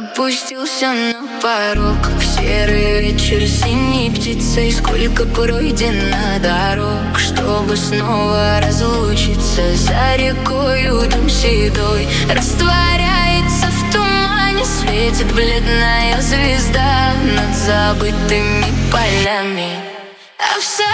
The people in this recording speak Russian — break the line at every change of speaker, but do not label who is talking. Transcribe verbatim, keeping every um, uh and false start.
Опустился на порог в серый вечер синей птицей. Сколько пройдено дорог, чтобы снова разлучиться. За рекою дым седой растворяется в тумане. Светит бледная звезда над забытыми полями. А в